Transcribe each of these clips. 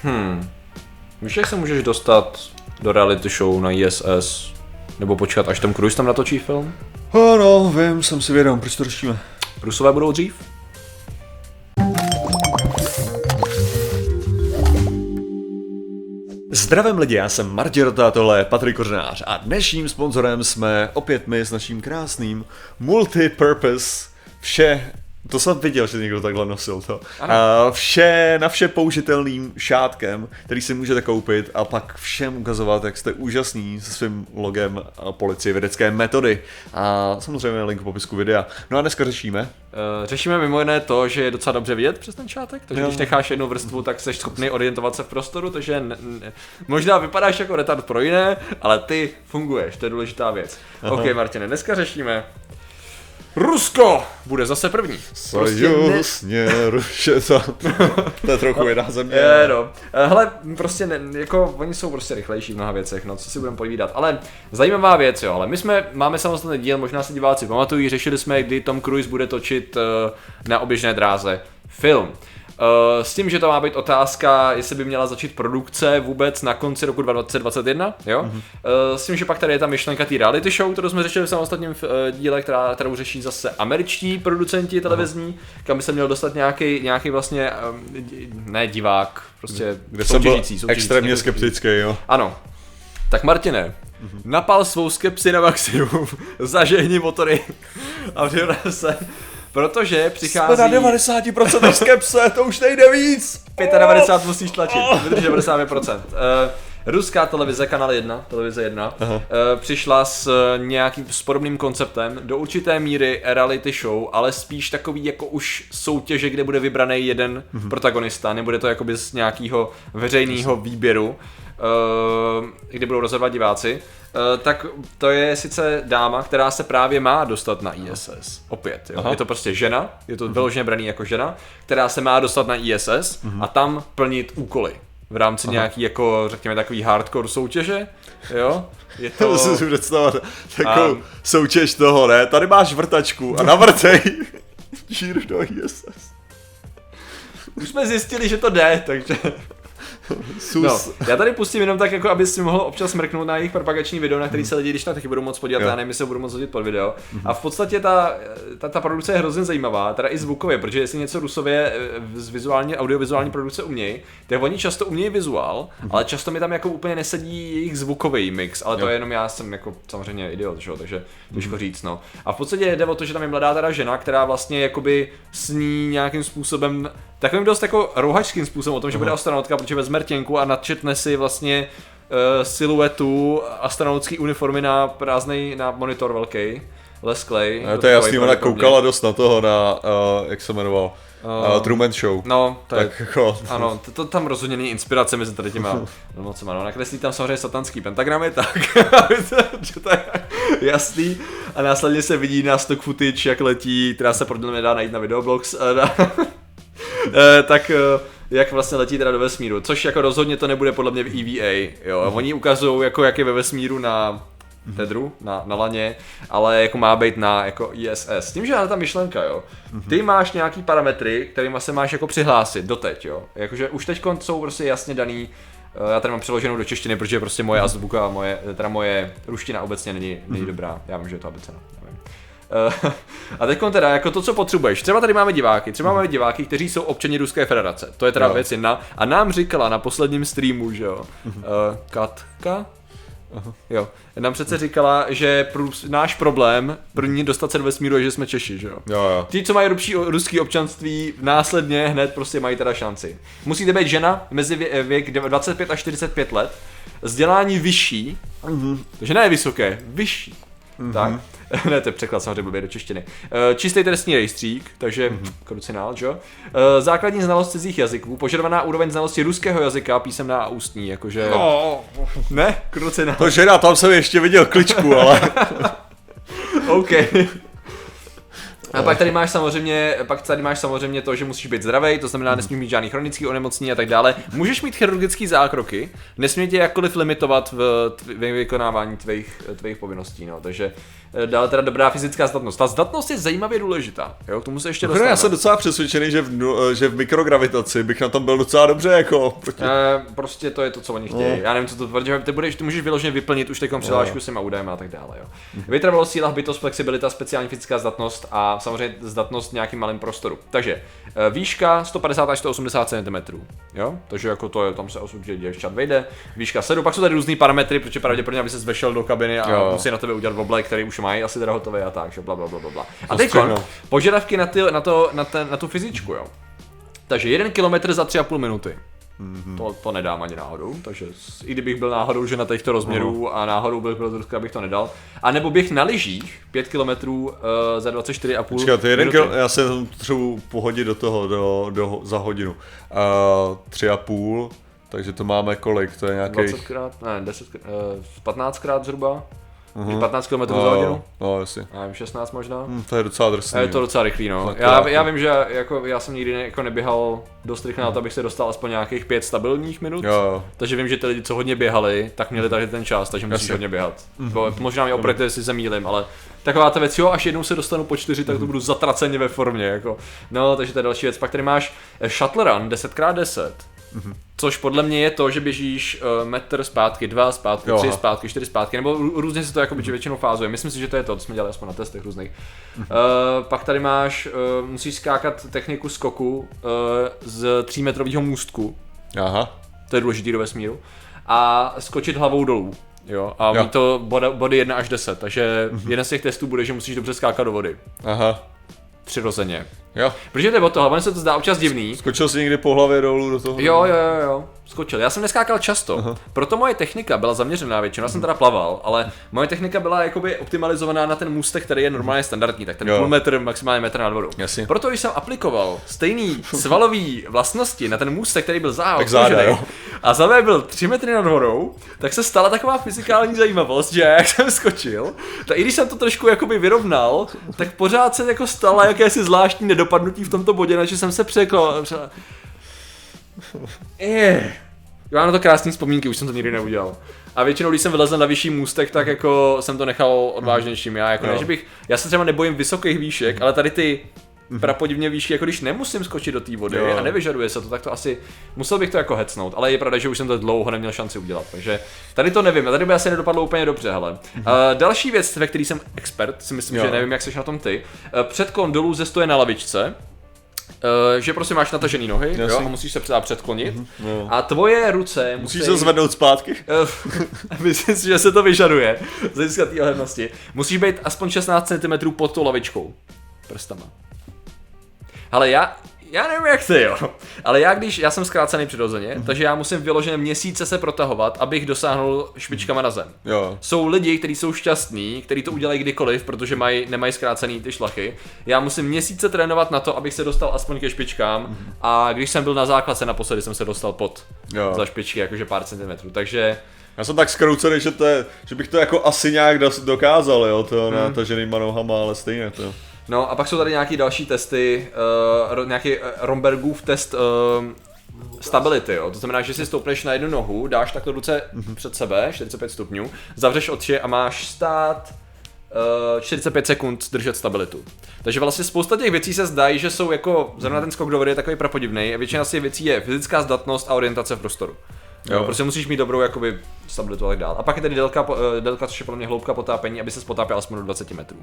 Víš, jak se můžeš dostat do reality show na ISS? Nebo počkat, až Tom Cruise tam natočí film? Ano, vím, jsem si vědom, proč to řešíme. Rusové budou dřív? Zdravím lidi, já jsem Martin Rota, tohle je Patrik Kořenář a dnešním sponzorem jsme opět my s naším krásným multipurpose to jsem viděl, že někdo takhle nosil to. Na vše použitelným šátkem, který si můžete koupit a pak všem ukazovat, jak jste úžasný se svým logem policie vědecké metody. A samozřejmě link v popisku videa. No a dneska řešíme. Řešíme mimo jiné to, že je docela dobře vidět přes ten šátek, takže když necháš jednu vrstvu, tak jsi schopný orientovat se v prostoru, takže možná vypadáš jako retard pro jiné, ale ty funguješ, to je důležitá věc. Aha. Ok, Martine, dneska řešíme Rusko bude zase první. Sojusně rušetat. To je trochu jiná země. Hele, prostě jako oni jsou prostě rychlejší v mnoha věcech, no co si budeme povídat. Ale zajímavá věc, jo, ale máme samostatný díl, možná si diváci pamatují, řešili jsme, kdy Tom Cruise bude točit na oběžné dráze film. S tím, že to má být otázka, jestli by měla začít produkce vůbec na konci roku 2021, jo? S tím, že pak tady je ta myšlenka té reality show, kterou jsme řešili v samostatném díle, kterou řeší zase američtí producenti televizní, kam by se měl dostat nějaký vlastně, ne divák, prostě kde jsem byl extrémně skeptický, jo? Ano. Tak Martine, napal svou skepsi na maximum, zažehni motory a připravil se. Protože přichází... Jsme na 90% skepse, to už nejde víc! 95 musíš tlačit, vydrž 95%. Ruská televize, kanál 1, televize 1, přišla s nějakým podobným konceptem, do určité míry reality show, ale spíš takový jako už soutěže, kde bude vybraný jeden protagonista, nebude to jakoby z nějakého veřejného výběru, kde budou rozhodovat diváci. Tak to je sice dáma, která se právě má dostat na ISS. Opět, jo. Je to prostě žena, je to vyloženě braný jako žena, která se má dostat na ISS a tam plnit úkoly. V rámci nějaký jako, řekněme, takový hardcore soutěže, jo. Je to... Musím si představit takovou soutěž toho, ne? Tady máš vrtačku a navrtej žír do ISS. Už jsme zjistili, že to jde, takže... No, já tady pustím jenom tak, jako aby si mohl občas mrknout na jejich propagační video, na který se lidi když tak taky budou moc podívat, já nevím, jestli se budou moc hodit pod video. A v podstatě ta produkce je hrozně zajímavá, teda i zvukově, protože jestli něco Rusově z vizuální, audiovizuální produkce umějí, tak oni často umějí vizuál, ale často mi tam jako úplně nesedí jejich zvukový mix, ale to je jenom já jsem jako samozřejmě idiot, že? Takže těžko říct, no. A v podstatě jde o to, že tam je mladá teda žena, která vlastně jakoby sní nějakým způsobem takovým dost jako rouhačským způsobem o tom, že bude astronautka, protože vezme rtěnku a nadčetne si vlastně siluetu astronautské uniformy na monitor velký, lesklej. To je jasný, ona koukala dost na toho, jak se jmenoval, Truman Show. No, tak jako... Ano, to tam rozhodně není inspirace mezi tady těma mocema, no, nakreslí tam samozřejmě satanský pentagramy, tak, že to je jasný. A následně se vidí na stock footage, jak letí, která se podle mě dá najít na videoblogs, tak jak vlastně letí teda do vesmíru, což jako rozhodně to nebude podle mě v EVA, jo, a oni ukazují jako jak je ve vesmíru na tedru, na laně, ale jako má být na jako ISS. Tím, že je ta myšlenka, jo, ty máš nějaký parametry, kterýma se máš jako přihlásit doteď, jo, jakože už teď jsou prostě jasně daný, já tady mám přeloženou do češtiny, protože prostě moje azbuka a moje ruština obecně není dobrá, já vím, že je to abeceda. A teď teda, jako to, co potřebuješ. Třeba tady máme diváky, kteří jsou občani Ruské federace. To je teda věc jedna. A nám říkala na posledním streamu, že jo, Katka? Jo, nám přece říkala, že náš problém první dostat se do vesmíru je, že jsme Češi, že jo. Ti, co mají ruský občanství, následně hned prostě mají teda šanci. Musíte být žena mezi věk 25 až 45 let, vzdělání vyšší, takže ne vysoké, vyšší. Tak, ne, to je překlad samozřejmě blbě do češtiny. Čistý trestní rejstřík, takže krucinál, že jo? Základní znalost cizích jazyků, požadovaná úroveň znalosti ruského jazyka, písemná a ústní, jakože... Ne, krucinál. To žena, tam jsem ještě viděl kličku, ale... OK. A pak tady máš samozřejmě to, že musíš být zdravý, to znamená, nesmíš mít žádný chronický onemocnění a tak dále. Můžeš mít chirurgické zákroky, nesmí tě jakkoliv limitovat v vykonávání tvých povinností, no. Takže dále teda dobrá fyzická zdatnost. Ta zdatnost je zajímavě důležitá, jo, k tomu se ještě dostaneme. Já jsem docela přesvědčený, že v mikrogravitaci bych na tom byl docela dobře, jako. Prostě to je to, co oni chtějí. Já nevím, co to tvrdí, ty můžeš vyloženě vyplnit už takovou přihlášku s těma údajem a tak dále, jo. Vytrvalost, síla, hbitost, flexibilita, speciální fyzická zdatnost a samozřejmě zdatnost v nějakým malém prostoru. Takže výška 150 až 180 cm, jo, takže jako to je, tam se určitě čat vejde. Výška 7, pak jsou tady různý parametry, protože pravděpodobně aby se vešel do kabiny a musí na tebe udělat oblek, který už mají asi teda hotové a tak, že bla. A teď požadavky na tu fyzičku, jo. Takže 1 kilometr za 3,5 minuty. To nedám ani náhodou, takže i kdybych byl náhodou žena těchto rozměrů a náhodou byl Ruska, bych to nedal. A nebo běh na lyžích 5 km za 24,5 minuty. Já se třeba pohodit do toho za hodinu. 3,5, takže to máme kolik, to je nějakých... 20krát, ne, 15krát zhruba. 15 km za hodinu? No, jasně. Já vím, 16 možná. To je docela drsný. Je to docela rychlý, no. Já vím, že já jsem nikdy neběhal dost rychle na to, abych se dostal aspoň nějakých 5 stabilních minut. Jo. Takže vím, že ty lidi, co hodně běhali, tak měli tady ten čas, takže musíš hodně běhat. Možná mě opravdu, jestli se mýlim, ale taková ta věc, jo, až jednou se dostanu po 4, tak to budu zatraceně ve formě, jako. No, takže to je další věc. Pak tady máš shuttle run 10x10. Což podle mě je to, že běžíš metr zpátky, 2 zpátky, 3 zpátky, 4 zpátky, nebo různě se to jako většinou fázuje. Myslím si, že to je to jsme dělali aspoň na testech různých. Pak tady máš, musíš skákat techniku skoku z 3metrového můstku. Aha. To je důležitý do vesmíru. A skočit hlavou dolů. Jo, a mít to body 1 až 10, takže jeden z těch testů bude, že musíš dobře skákat do vody. Aha. Přirozeně. Jo. Protože jde o to, hlavně se to zdá občas divný. Skočil jsi někdy po hlavě dolů do toho? Jo. Skočil. Já jsem neskákal často. Aha. Proto moje technika byla zaměřená většinou. Já jsem teda plaval, ale moje technika byla jakoby optimalizovaná na ten můstek, který je normálně standardní, tak ten půl metr, maximálně metr nad vodou. Jasně. Proto když jsem aplikoval stejný svalový vlastnosti na ten můstek, který byl záda, a za byl 3 metry nad vodou, tak se stala taková fyzikální zajímavost, že jak jsem skočil, tak i když jsem to trošku jakoby vyrovnal, tak pořád se jako stala jakési zvláštní nedopadnutí v tomto bodě, na že jsem se Já mám na to krásné vzpomínky, už jsem to nikdy neudělal. A většinou, když jsem vylezl na vyšší můstek, tak jako jsem to nechal odvážnějším. Já se třeba nebojím vysokých výšek, ale tady ty prapodivně výšky, jako když nemusím skočit do té vody a nevyžaduje se to, tak to asi musel bych to jako hecnout, ale je pravda, že už jsem to dlouho neměl šanci udělat, takže tady to nevím, a tady by asi nedopadlo úplně dobře, hele. Další věc, ve který jsem expert, si myslím, že nevím, jak seš na tom ty, předklon dolů ze stoje na lavičce, že prostě máš natažený nohy, jo, a musíš se předklonit a tvoje ruce musíš se zvednout zpátky. Myslím si, že se to vyžaduje z hlediska té ohlednosti. Musíš být aspoň 16 cm pod tou lavičkou prstama. Ale já nevím jak ty, jo, ale já jsem zkrácený přirozeně, takže já musím vyloženě měsíce se protahovat, abych dosáhnul špičkama na zem. Jo. Jsou lidi, kteří jsou šťastní, kteří to udělají kdykoliv, protože nemají zkrácený ty šlachy. Já musím měsíce trénovat na to, abych se dostal aspoň ke špičkám, a když jsem byl na základce naposledy, jsem se dostal pod za špičky, jakože pár centimetrů, takže... Já jsem tak zkroucený, že bych to jako asi nějak dokázal, jo, to nataženýma nohama, ale stejně to. No a pak jsou tady nějaký další testy, nějaký Rombergův test stability, jo. To znamená, že si stoupneš na jednu nohu, dáš takto ruce před sebe, 45 stupňů, zavřeš oči a máš stát 45 sekund držet stabilitu. Takže vlastně spousta těch věcí se zdají, že jsou jako, zrovna ten skok do vody je takový prapodivnej, a většina z těch věcí je fyzická zdatnost a orientace v prostoru. Jo, prostě musíš mít dobrou jakoby stabilitu a tak dál. A pak je tady délka, což je podle mě hloubka potápění, aby se potápěl aspoň do 20 metrů.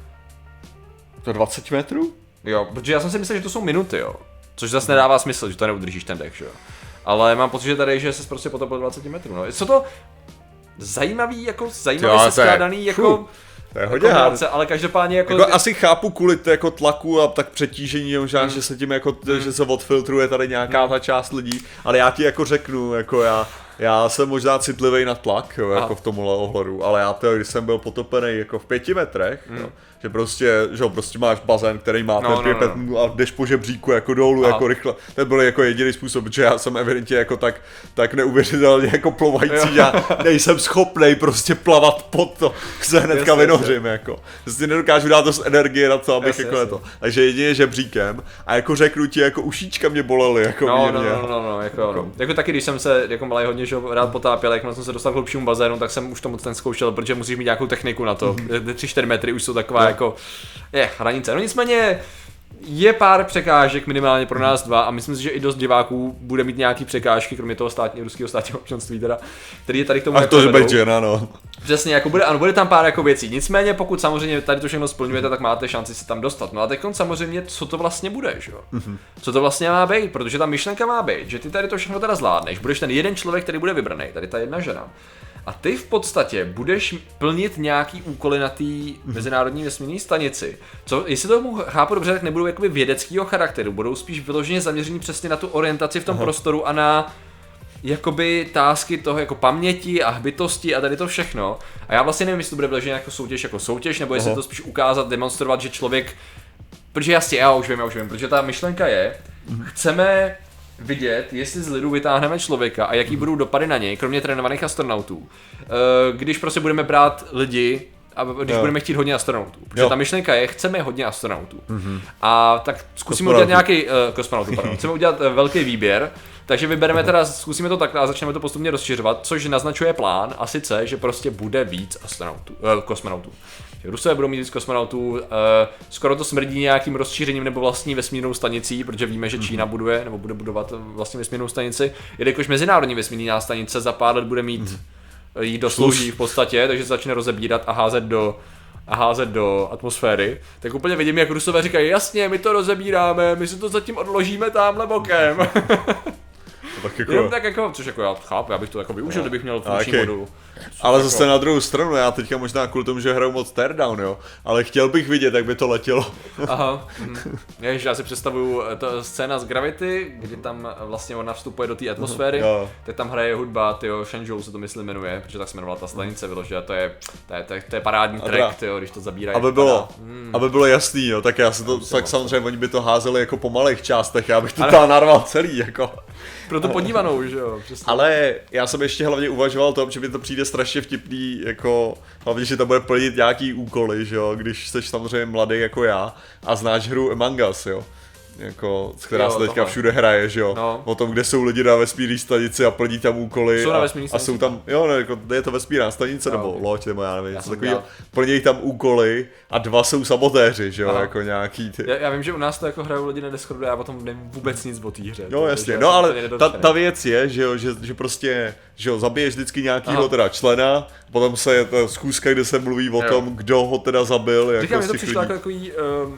To 20 metrů? Jo, protože já jsem si myslel, že to jsou minuty, jo. Což zase nedává smysl, že to neudržíš ten dech, že jo. Ale mám pocit, že tady, že se prostě potopil 20 metrů, no. Co to zajímavě se skládaný, jako... To je hodně hard. Ale každopádně jako asi chápu kvůli jako tlaku a tak přetížení, že se tím jako, že se odfiltruje tady nějaká ta část lidí, ale já ti jako řeknu, jako já jsem možná citlivý na tlak, jo, jako v tomhle ohledu, ale já to, když jsem byl potopený jako v 5 metrech, jo, že prostě máš bazén, který má a jdeš po žebříku jako dolů, jako rychle. To byl jako jediný způsob, že já jsem evidentně jako tak neuvěřitelně jako plovající, já nejsem schopnej prostě plavat pod to, se hnedka vynořím, jako. Prostě nedokážu dát dost energie na to, abych jako to. Takže jedině žebříkem a jako řeknu ti, jako ušíčka mě bolely, jako mírně. Jako taky, když jsem se jako malej hodně že rád potápěl, jak jsem se dostal k hlubšímu bazénu, tak jsem už to moc nezkoušel, protože musíš mít nějakou techniku na to. 3-4 metry už jsou taková jako hranice. No nicméně je pár překážek minimálně pro nás dva a myslím si, že i dost diváků bude mít nějaký překážky, kromě toho ruského státního občanství teda, který je tady k tomu. A to je bečen, ano. Přesně, jako bude tam pár jako věcí. Nicméně pokud samozřejmě tady to všechno splňujete, tak máte šanci se tam dostat. No a teď samozřejmě, co to vlastně bude, že jo? Co to vlastně má být, protože ta myšlenka má být, že ty tady to všechno teda zvládneš, budeš ten jeden člověk, který bude vybraný, tady ta jedna žena. A ty v podstatě budeš plnit nějaký úkoly na té mezinárodní vesmírné stanici. Co, jestli to chápu dobře, tak nebudou jakoby vědeckého charakteru, budou spíš vyloženě zaměření přesně na tu orientaci v tom prostoru a na jakoby tásky toho jako paměti a hbitosti a tady to všechno. A já vlastně nevím, jestli to bude vyloženě jako soutěž, nebo jestli to spíš ukázat, demonstrovat, že člověk, protože jasně, já už vím, protože ta myšlenka je, chceme vidět, jestli z lidu vytáhneme člověka a jaký budou dopady na něj, kromě trénovaných astronautů. Když prostě budeme brát lidi a když budeme chtít hodně astronautů. Protože ta myšlenka je, chceme hodně astronautů. A tak zkusíme udělat nějaký chceme udělat velký výběr. Takže vybereme teda, zkusíme to takhle a začneme to postupně rozšiřovat, což naznačuje plán, a sice, že prostě bude víc kosmonautů. Rusové budou mít víc kosmonautů, skoro to smrdí nějakým rozšířením nebo vlastní vesmírnou stanicí, protože víme, že Čína buduje nebo bude budovat vlastní vesmírnou stanici, jelikož mezinárodní vesmírná stanice za pár let bude mít jí doslouží v podstatě, takže se začne rozebírat a házet do atmosféry, tak úplně vidím, jak Rusové říkají, jasně, my to rozebíráme, my si to zatím odložíme tamhle bokem. Tak jako... Jenom tak jako, což jako já chápu, já bych to jako využil, kdybych měl funkční modul. Ale zase na druhou stranu, já teďka možná kvůli tomu, že hraju moc teardown, jo, ale chtěl bych vidět, jak by to letělo. Aha, Ježiš, já si představuju to scéna z Gravity, kdy tam vlastně ona vstupuje do té atmosféry, tak tam hraje hudba, tyjo, Shenzhou se to myslím jmenuje, protože tak se jmenovala ta stanice vyloženě, to je parádní track, tyjo, když to zabírají. Aby bylo jasný, jo, tak já si to, tak samozřejmě oni by to házeli jako po malých částech, já bych to tam narval celý, jako. Pro to podívanou, že jo, přesně. Ale já jsem ještě hlavně uvažoval to, že mi to přijde strašně vtipný, jako hlavně, že to bude plnit nějaký úkoly, že jo, když jsi samozřejmě mladý jako já a znáš hru Among Us, jo. Jako, která se teďka všude hraje, že jo, o tom, kde jsou lidi na vesmírné stanici a plní tam úkoly a jsou tam, jo, ne, jako, je to vesmírná stanice nebo loď, nebo já nevím, něco takového, plní tam úkoly a 2 jsou sabotéři, že jo, jako nějaký ty. Já vím, že u nás to jako hrajou lidi na Discordu, já potom nevím vůbec nic o té hře. No jasně, no ale ta věc je, že jo, že prostě, že jo, zabiješ vždycky nějakýho teda člena, potom se je ta schůzka, kde se mluví o tom, kdo ho teda zabil, jako říkám, mi to přišlo jako takový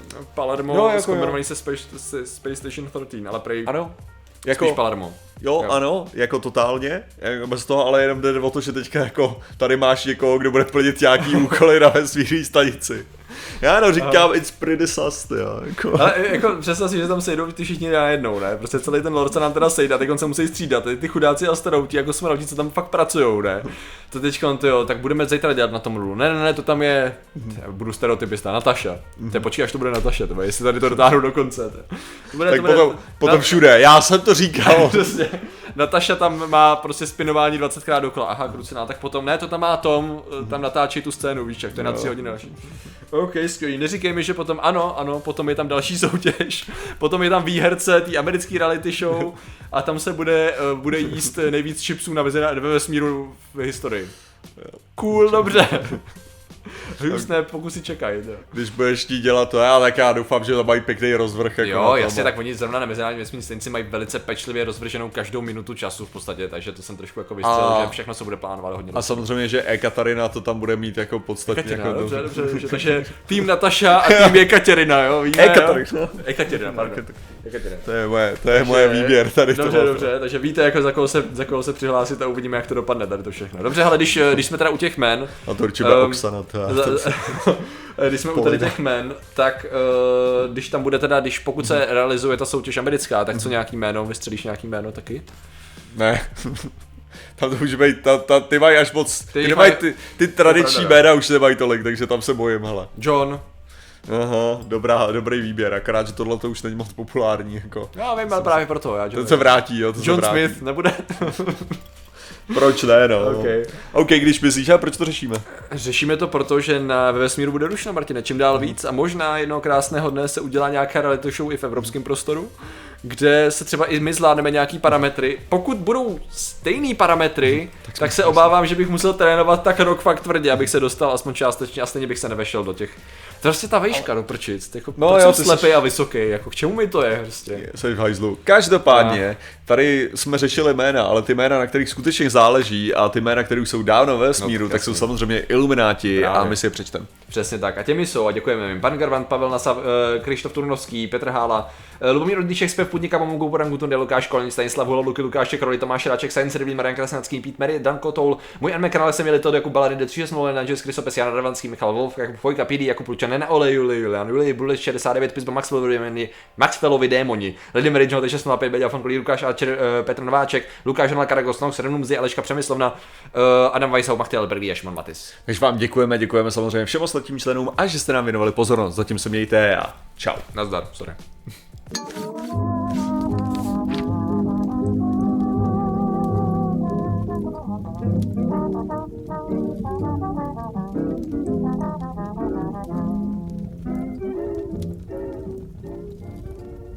Palermo zkombinovaný se Space Station 13, ale prej jako, spíš Palermo. Jo, ano, jako totálně, jako bez toho, ale jenom jde o to, že teďka jako tady máš někoho, kdo bude plnit nějaký úkoly na vesmírné stanici. Já říkám, it's pretty sus, jo, jako. Ale jako představ si, že tam sejdou ty všichni najednou, ne? Prostě celý ten lore se nám teda sejde a teď on se musí střídat, ty chudáci astronauti, jako kosmonauti, co tam fakt pracujou, ne? To teďka jo, tak budeme zítra dělat na tom rulu. Ne, to tam je, budu stereotypista, Nataša. Počkej, až to bude Nataša, jestli tady to dotáhnu do konce. Tak potom všude, já jsem to říkal. Přesně. Nataša tam má prostě spinování 20krát dokola, aha, kruciná, tak potom ne, to tam má Tom, tam natáčí tu scénu, víš, jak to je na 3 hodiny další. OK, skvělý, neříkej mi, že potom ano, potom je tam další soutěž, potom je tam výherce té americké reality show a tam se bude jíst nejvíc chipsů ve vesmíru v historii. Cool, dobře. Hrůzné pokusy čekají. Když budeš chtít dělat to, tak já doufám, že to mají pěkný rozvrh. Jako jo, jasně, tak oni zrovna na mezinárodní vesmírné stanici mají velice pečlivě rozvrženou každou minutu času v podstatě, takže to jsem trošku jako vystřelil, že všechno se bude plánovat hodně. A samozřejmě, že Ekaterina to tam bude mít jako podstatně. Dobře, takže tým Nataša a tým Ekaterina, jo, víme. Ekaterina, pardon. To je moje výběr tady. Dobře, takže víte, jako za koho se přihlásit a uvidíme, jak to dopadne tady to všechno. Dobře, ale když jsme teda u těch men. A to určitě Oksana. Když jsme u tady těch men, tak když tam bude teda, pokud se realizuje ta soutěž americká, tak co nějaký jméno, vystřelíš nějaký jméno taky? Ne. Tam to může být, ty mají až moc, ty tradiční jména už nemají tolik, takže tam se bojím, hele. John. Aha, dobrý výběr, akorát, že tohle to už není moc populární, jako. Já vím, ale právě proto, to se vrátí, jo, John Smith, nebude? Proč ne, no. OK, když myslíš, a proč to řešíme? Řešíme to proto, že ve vesmíru bude rušno, Martine, čím dál víc a možná jednoho krásného dne se udělá nějaká reality show i v evropském prostoru, kde se třeba i my zvládneme nějaký parametry. Pokud budou stejný parametry, tak se obávám, že bych musel trénovat tak rok fakt tvrdě, abych se dostal aspoň částečně a stejně bych se nevešel do těch. To prostě ta vejška do prčic, jako, no, jsem slepý a vysoký, jako k čemu mi to je prostě. Jsi v hajzlu. Každopádně, tady jsme řešili jména, ale ty jména, na kterých skutečně záleží a ty jména, které už jsou dávno ve vesmíru, tak jsou samozřejmě Ilumináti a my si je přečteme. Přesně tak. A těmi jsou, a děkujeme jim, Pan Garvant, Pavel Nasav, Krištof Turnovský, Petr Hála, Lubomír Rodíček, Spev Putníka, Mamungu, Porangutun, Lukáš Kolní, Stanislav Hula, Luky, Lukáš Čekroli, Tomáš Ráček, Science Review, Marian Krasnacký, Pít Mary, Dan Kotoul, můj anime kanál jsem měli to jako Balady, D360, Nanžes, Krysopes, Jan Ravanský, Michal Wolf, Jakub Fojka, PD, Jakub Lučan, Nena Ole, Julian, Bullet 69, Pisbo, Maxwellovi démoni, Lady Mary, John 605, Beďa Fonkolí, Lukáš Alčer, Petr Nováček, Lukáš Hanla, Karagos, Nox, Renum Mzi, Aleška Přemyslovna, Adam Weishau, Machtel, Berlí a Šimon Matis. Takže vám děkujeme samozřejmě všem ostatním členům a že jste nám věnovali pozornost. Zatím se mějte a čau. Nazdar, sorry.